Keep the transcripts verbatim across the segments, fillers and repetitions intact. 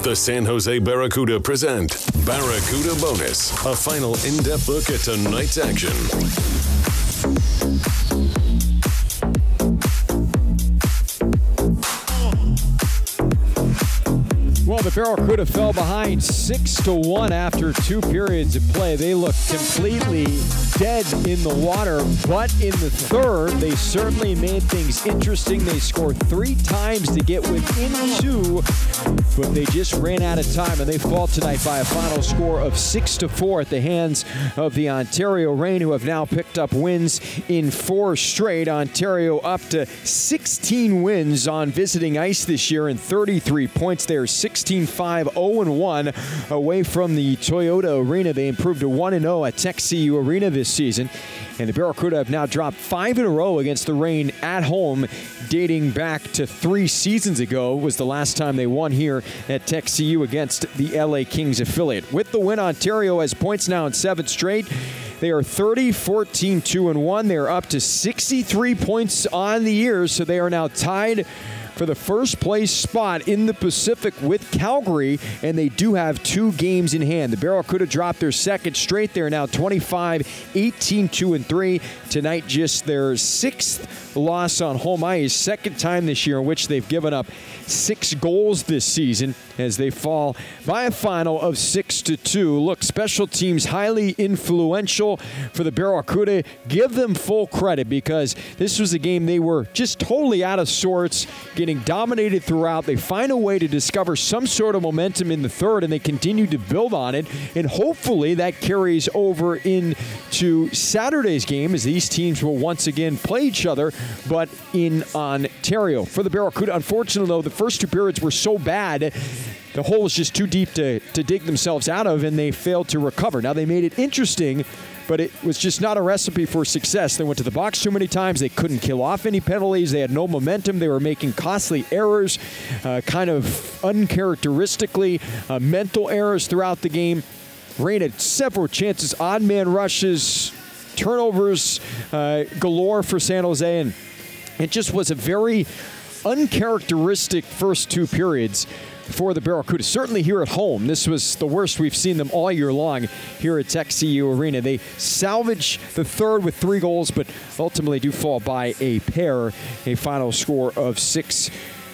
The San Jose Barracuda present Barracuda Bonus, a final in-depth look at tonight's action. Well, the Barracuda fell behind six to one after two periods of play. They looked completely dead in the water, but in the third, they certainly made things interesting. They scored three times to get within two, but they just ran out of time, and they fall tonight by a final score of six to four at the hands of the Ontario Reign, who have now picked up wins in four straight. Ontario up to sixteen wins on visiting ice this year and thirty-three points. They are sixteen five oh one away from the Toyota Arena. They improved to one and oh at Tech C U Arena this season. And the Barracuda have now dropped five in a row against the Reign at home, dating back to three seasons ago was the last time they won here at Tech C U against the L A Kings affiliate. With the win, Ontario has points now in seven straight. They are thirty, fourteen, two and one. They are up to sixty-three points on the year, so they are now tied for the first place spot in the Pacific with Calgary, and they do have two games in hand. The Barracuda dropped their second straight. They're now twenty-five, eighteen, two and three. Tonight, just their sixth loss on home ice, second time this year in which they've given up six goals this season as they fall by a final of six to two. Look, special teams highly influential for the Barracuda. Give them full credit because this was a game they were just totally out of sorts, getting dominated throughout. They find a way to discover some sort of momentum in the third, and they continue to build on it, and hopefully that carries over into Saturday's game as these teams will once again play each other, but in Ontario. For the Barracuda, unfortunately, though, the first two periods were so bad, the hole was just too deep to, to dig themselves out of, and they failed to recover. Now, they made it interesting, but it was just not a recipe for success. They went to the box too many times. They couldn't kill off any penalties. They had no momentum. They were making costly errors, uh, kind of uncharacteristically, uh, mental errors throughout the game. Reign had several chances, odd man rushes, turnovers uh, galore for San Jose, and it just was a very uncharacteristic first two periods for the Barracuda. Certainly here at home, this was the worst we've seen them all year long here at Tech C U Arena. They salvage the third with three goals, but ultimately do fall by a pair, a final score of six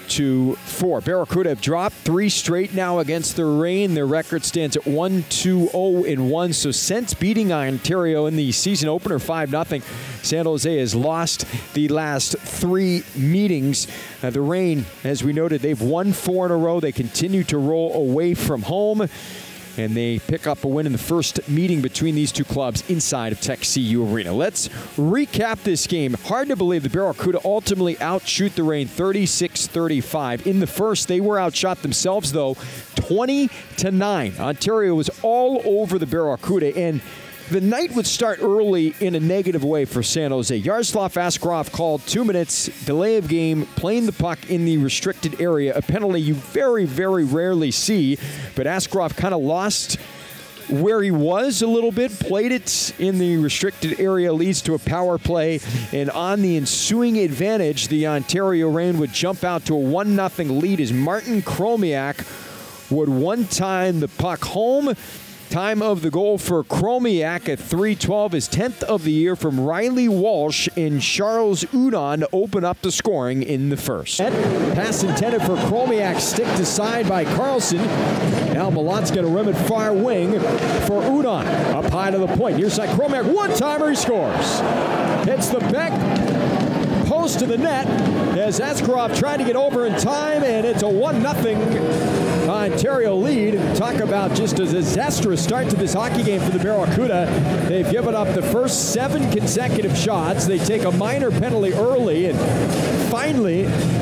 to four. Barracuda have dropped three straight now against the Reign. Their record stands at one two oh and one. So since beating Ontario in the season opener five nothing, San Jose has lost the last three meetings. Uh, the Reign, as we noted, they've won four in a row. They continue to roll away from home, and they pick up a win in the first meeting between these two clubs inside of Tech C U Arena. Let's recap this game. Hard to believe the Barracuda ultimately outshoot the Reign thirty-six thirty-five. In the first, they were outshot themselves, though, twenty to nine. Ontario was all over the Barracuda, and the night would start early in a negative way for San Jose. Yaroslav Askarov called two minutes, delay of game, playing the puck in the restricted area, a penalty you very, very rarely see. But Askarov kind of lost where he was a little bit, played it in the restricted area, leads to a power play, and on the ensuing advantage, the Ontario Reign would jump out to a one nothing lead as Martin Chromiak would one-time the puck home. Time of the goal for Chromiak at three twelve, his tenth of the year from Riley Walsh and Charles Udon to open up the scoring in the first. Pass intended for Chromiak, stick to side by Carlson. Now Malot's going to rim it far wing for Udon. Up high to the point. Near side, Chromiak, one-timer, he scores. Hits the back post to the net as Askarov tried to get over in time, and it's a one nothing Ontario lead. Talk about just a disastrous start to this hockey game for the Barracuda. They've given up the first seven consecutive shots. They take a minor penalty early, and finally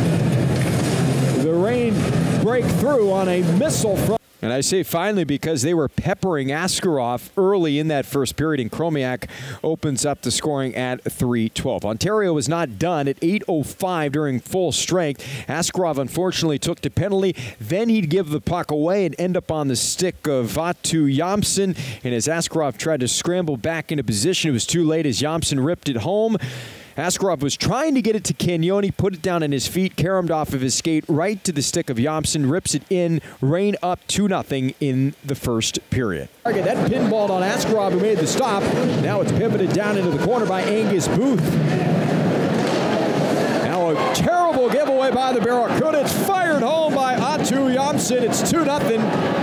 the Reign break through on a missile from... And I say finally because they were peppering Askarov early in that first period, and Chromiak opens up the scoring at three twelve. Ontario was not done at eight oh five during full strength. Askarov unfortunately took the penalty. Then he'd give the puck away and end up on the stick of Vatu Yamson. And as Askarov tried to scramble back into position, it was too late as Yamson ripped it home. Askarov was trying to get it to Cagnoni, put it down on his feet, caromed off of his skate right to the stick of Jomsson, rips it in, Reign up two nothing in the first period. That pinballed on Askarov, who made the stop. Now it's pivoted down into the corner by Angus Booth. Now a terrible giveaway by the Barracuda. It's fired home by Aatu Jomsson. It's two nothing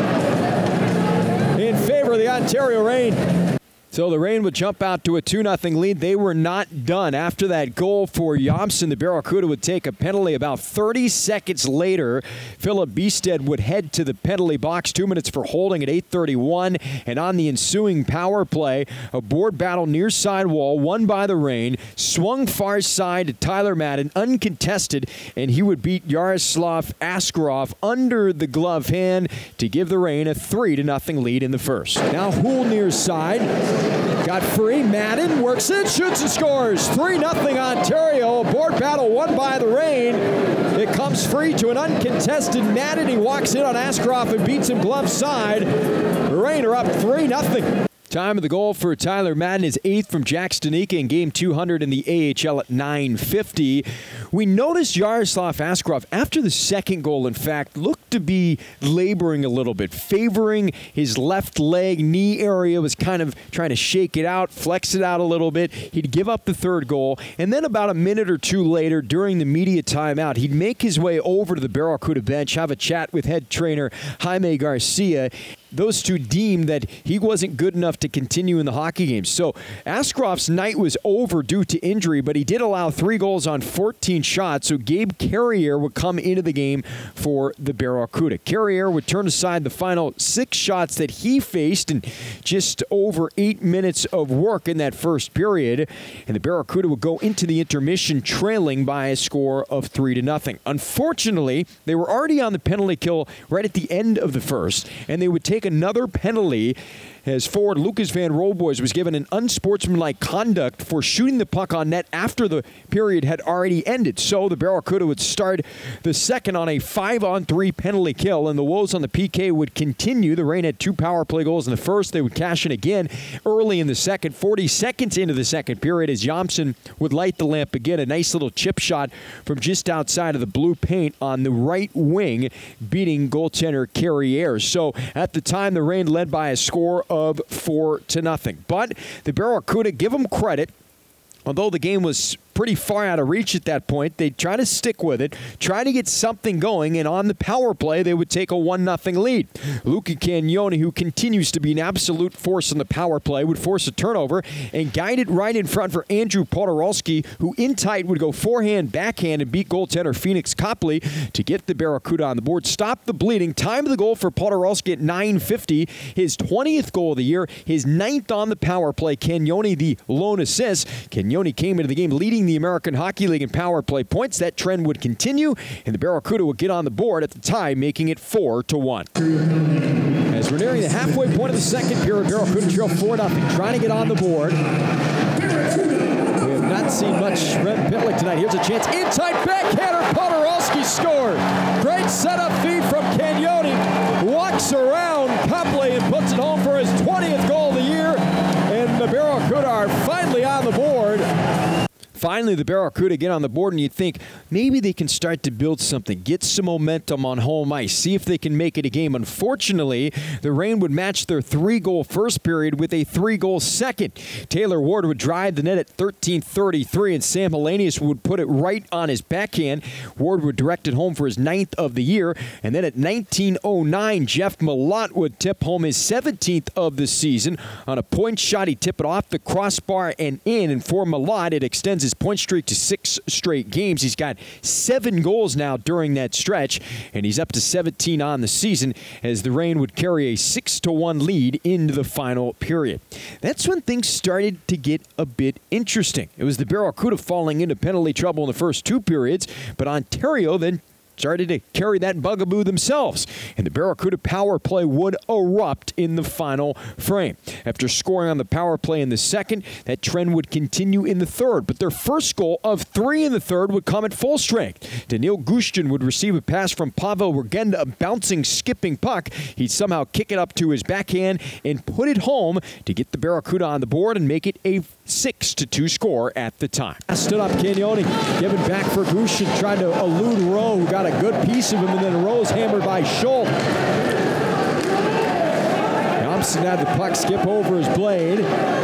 in favor of the Ontario Reign. So the Reign would jump out to a two nothing lead. They were not done. After that goal for Jomsson, the Barracuda would take a penalty. About thirty seconds later, Philip Biested would head to the penalty box. Two minutes for holding at eight thirty-one. And on the ensuing power play, a board battle near side wall, won by the Reign, swung far side to Tyler Madden, uncontested, and he would beat Yaroslav Askarov under the glove hand to give the Reign a three to nothing lead in the first. Now Houle near side. Got free. Madden works it, shoots and scores. three nothing Ontario. A board battle won by the Reign. It comes free to an uncontested Madden. He walks in on Askarov and beats him glove side. The Reign are up three nothing. Time of the goal for Tyler Madden is eighth from Jack Stanika in game two hundred in the A H L at nine fifty. We noticed Yaroslav Askarov, after the second goal, in fact, looked to be laboring a little bit, favoring his left leg, knee area, was kind of trying to shake it out, flex it out a little bit. He'd give up the third goal, and then about a minute or two later, during the media timeout, he'd make his way over to the Barracuda bench, have a chat with head trainer Jaime Garcia. Those two deemed that he wasn't good enough to continue in the hockey games. So Askarov's night was over due to injury, but he did allow three goals on fourteen shots, so Gabe Carrier would come into the game for the Barracuda. Carrier would turn aside the final six shots that he faced in just over eight minutes of work in that first period, and the Barracuda would go into the intermission trailing by a score of three to nothing. Unfortunately, they were already on the penalty kill right at the end of the first, and they would take another penalty as forward Lucas Van Roelboys was given an unsportsmanlike conduct for shooting the puck on net after the period had already ended. So the Barracuda would start the second on a five-on-three penalty kill, and the woes on the P K would continue. The Reign had two power play goals in the first. They would cash in again early in the second. forty seconds into the second period as Jomsson would light the lamp again. A nice little chip shot from just outside of the blue paint on the right wing, beating goaltender Carrier. So at the time, the Reign led by a score of four to nothing. But the Barracuda, give them credit, although the game was pretty far out of reach at that point, they try to stick with it, try to get something going, and on the power play, they would take a one nothing lead. Luca Cagnoni, who continues to be an absolute force on the power play, would force a turnover and guide it right in front for Andrew Podorowski, who in tight would go forehand, backhand, and beat goaltender Phoenix Copley to get the Barracuda on the board. Stop the bleeding. Time of the goal for Podorowski at nine fifty, his twentieth goal of the year, his ninth on the power play. Cagnoni, the lone assist. Cagnoni came into the game leading the American Hockey League in power play points. That trend would continue, and the Barracuda would get on the board at the time, making it four to one. As we're nearing the halfway point of the second period, Barracuda trail four nothing, trying to get on the board. We have not seen much Rem Pitlick tonight. Here's a chance. Inside backhander, Podorowski scored. Great setup feed from Cagnoni. Walks around Copley and puts it home for his twentieth goal of the year. And the Barracuda are finally on the board. Finally, the Barracuda get on the board, and you think maybe they can start to build something, get some momentum on home ice, see if they can make it a game. Unfortunately, the Reign would match their three-goal first period with a three-goal second. Taylor Ward would drive the net at thirteen thirty-three, and Sam Hellenius would put it right on his backhand. Ward would direct it home for his ninth of the year, and then at nineteen oh nine, Jeff Malott would tip home his seventeenth of the season. On a point shot, he tipped it off the crossbar and in, and for Malott, it extends his point streak to six straight games. He's got seven goals now during that stretch, and he's up to seventeen on the season as the Reign would carry a six to one lead into the final period. That's when things started to get a bit interesting. It was the Barracuda falling into penalty trouble in the first two periods, but Ontario then started to carry that bugaboo themselves, and the Barracuda power play would erupt in the final frame. After scoring on the power play in the second, that trend would continue in the third, but their first goal of three in the third would come at full strength. Daniil Gushtin would receive a pass from Pavel Regenda, a bouncing, skipping puck. He'd somehow kick it up to his backhand and put it home to get the Barracuda on the board and make it a six to two score at the time. Stood up Cagnoni, giving back for Gushtin, trying to elude Rowe, who got a good piece of him, and then Rowe's hammered by Scholl. Thompson had the puck skip over his blade.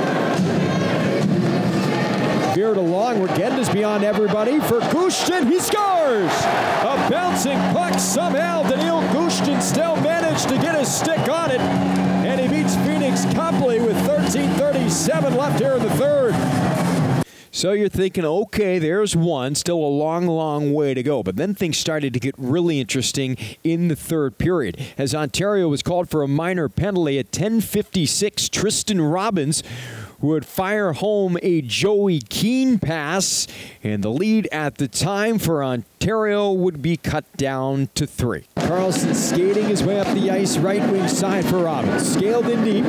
Veered along. Regenda's beyond everybody for Gushtin. He scores! A bouncing puck. Somehow Daniil Gushtin still managed to get his stick on it. And he beats Phoenix Copley with thirteen thirty-seven left here in the third. So you're thinking, okay, there's one. Still a long, long way to go. But then things started to get really interesting in the third period. As Ontario was called for a minor penalty at ten fifty-six, Tristan Robbins would fire home a Joey Keane pass, and the lead at the time for Ontario would be cut down to three. Carlson skating his way up the ice, right wing side for Robbins. Scaled in deep.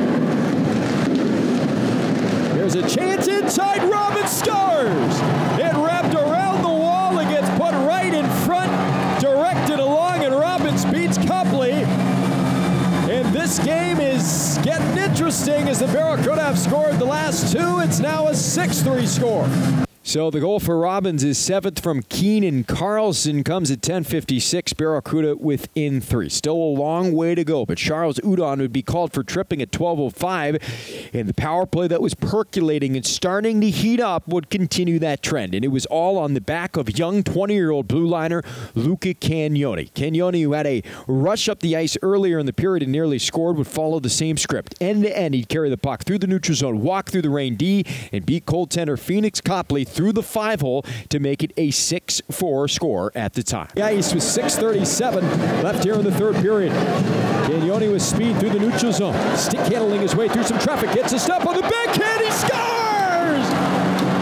There's a chance inside. Robbins scores! It wrapped around the wall and gets put right in front, directed along, and Robbins beats Copley. And this game is getting interesting as the Barracuda have scored the last two. It's now a six three score. So the goal for Robbins is seventh from Keane, and Carlson comes at ten fifty-six. Barracuda within three. Still a long way to go, but Charles Udon would be called for tripping at twelve oh five, and the power play that was percolating and starting to heat up would continue that trend. And it was all on the back of young twenty-year-old blue liner Luca Cagnoni. Cagnoni, who had a rush up the ice earlier in the period and nearly scored, would follow the same script. End to end, he'd carry the puck through the neutral zone, walk through the rain D, and beat goaltender Phoenix Copley through the five hole to make it a six four score at the time. The ice was six thirty-seven left here in the third period. Cagnoni with speed through the neutral zone. Stick handling his way through some traffic. Gets a step on the backhand. He scores!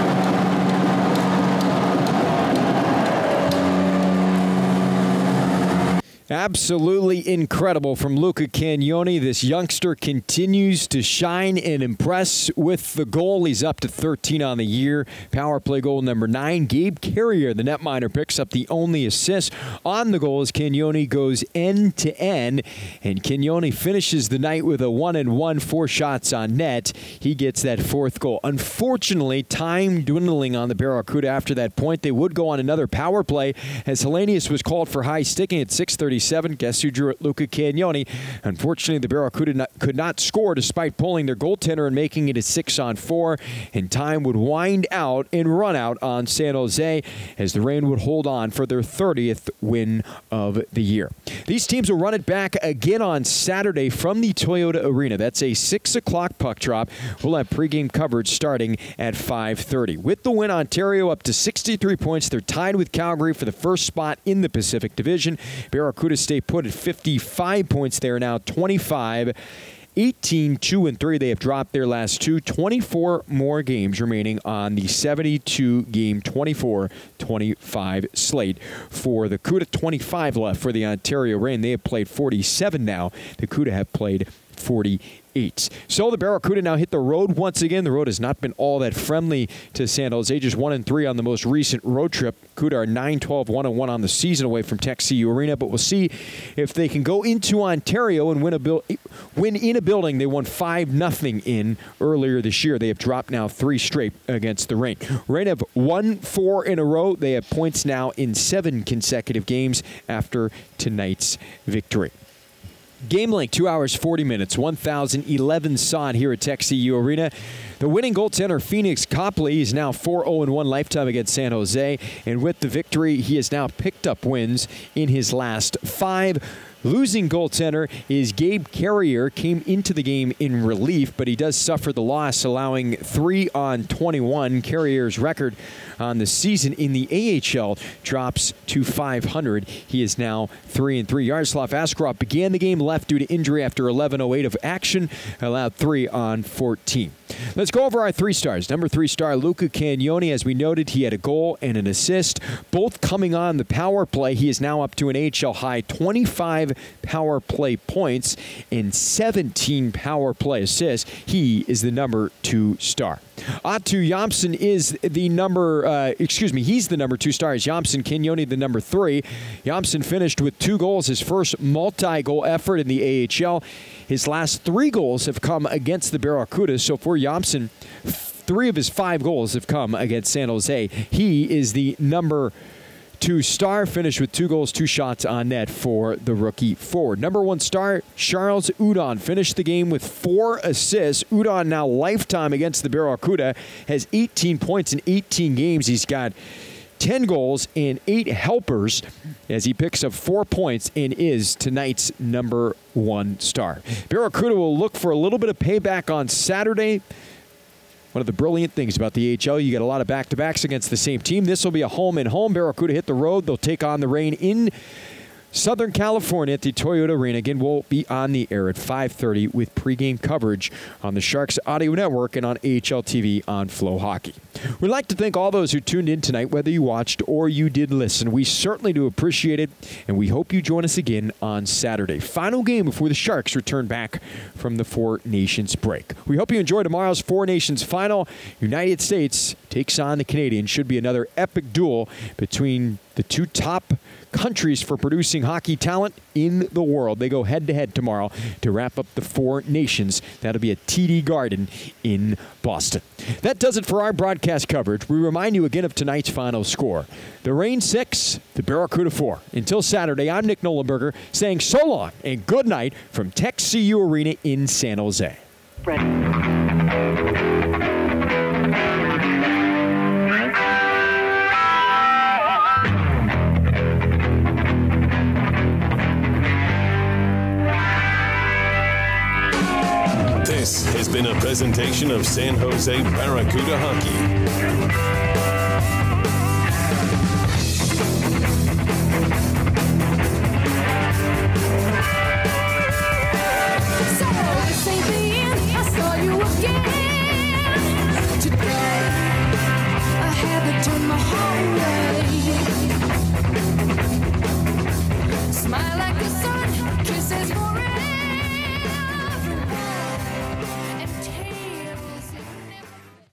Absolutely incredible from Luca Cagnoni. This youngster continues to shine and impress with the goal. He's up to thirteen on the year. Power play goal number nine. Gabe Carrier, the netminder, picks up the only assist on the goal as Cagnoni goes end to end. And Cagnoni finishes the night with a one and one, four shots on net. He gets that fourth goal. Unfortunately, time dwindling on the Barracuda after that point. They would go on another power play as Hellenius was called for high sticking at six thirty-seven. Guess who drew it? Luca Cagnoni. Unfortunately, the Barracuda not, could not score despite pulling their goaltender and making it a six on four. And time would wind out and run out on San Jose as the Reign would hold on for their thirtieth win of the year. These teams will run it back again on Saturday from the Toyota Arena. That's a six o'clock puck drop. We'll have pregame coverage starting at five thirty. With the win, Ontario up to sixty-three points. They're tied with Calgary for the first spot in the Pacific Division. Barracuda stay put at fifty-five points. They are now twenty-five, eighteen, two, and three. They have dropped their last two. twenty-four more games remaining on the seventy-two game, twenty-four twenty-five slate for the CUDA. twenty-five left for the Ontario Reign. They have played forty-seven now. The CUDA have played forty-eight. So the Barracuda now hit the road once again. The road has not been all that friendly to San Jose. Just one and three on the most recent road trip. CUDA are nine, twelve, one and one on the season away from Tech C U Arena. But we'll see if they can go into Ontario and win a bil- win in a building they won five nothing in earlier this year. They have dropped now three straight against the Reign. Reign have won four in a row. They have points now in seven consecutive games after tonight's victory. Game length, two hours, forty minutes, one thousand eleven saw it here at Tech C U Arena. The winning goaltender, Phoenix Copley, is now four oh one lifetime against San Jose. And with the victory, he has now picked up wins in his last five. Losing goaltender is Gabe Carrier. Came into the game in relief, but he does suffer the loss, allowing three on twenty-one. Carrier's record on the season in the A H L drops to five hundred. He is now three and three. Yaroslav Askarov began the game left due to injury after eleven oh eight of action, allowed three on fourteen. Let's go over our three stars. Number three star, Luca Cagnoni. As we noted, he had a goal and an assist, both coming on the power play. He is now up to an A H L high twenty-five power play points and seventeen power play assists. He is the number two star. Otto Jomson is the number, uh, excuse me, he's the number two star. Is Jomson Cagnoni the number three? Jomson finished with two goals, his first multi-goal effort in the A H L. His last three goals have come against the Barracudas. So for Jomson, three of his five goals have come against San Jose. He is the number two star, finished with two goals, two shots on net for the rookie forward. Number one star, Charles Hudon, finished the game with four assists. Hudon, now lifetime against the Barracuda, has eighteen points in eighteen games. He's got ten goals and eight helpers as he picks up four points and is tonight's number one star. Barracuda will look for a little bit of payback on Saturday. One of the brilliant things about the A H L, you get a lot of back-to-backs against the same team. This will be a home-and-home. Barracuda hit the road. They'll take on the Reign in Southern California at the Toyota Arena. Again, we'll be on the air at five thirty with pregame coverage on the Sharks Audio Network and on A H L T V on Flow Hockey. We'd like to thank all those who tuned in tonight, whether you watched or you did listen. We certainly do appreciate it, and we hope you join us again on Saturday. Final game before the Sharks return back from the Four Nations break. We hope you enjoy tomorrow's Four Nations final. United States takes on the Canadians. Should be another epic duel between the two top countries for producing hockey talent in the world. They go head-to-head tomorrow to wrap up the Four Nations. That'll be at T D Garden in Boston. That does it for our broadcast coverage. We remind you again of tonight's final score. The Reign six, the Barracuda four. Until Saturday, I'm Nick Nollenberger saying so long and good night from Tech C U Arena in San Jose. This has been a presentation of San Jose Barracuda Hockey. Smile like the sun.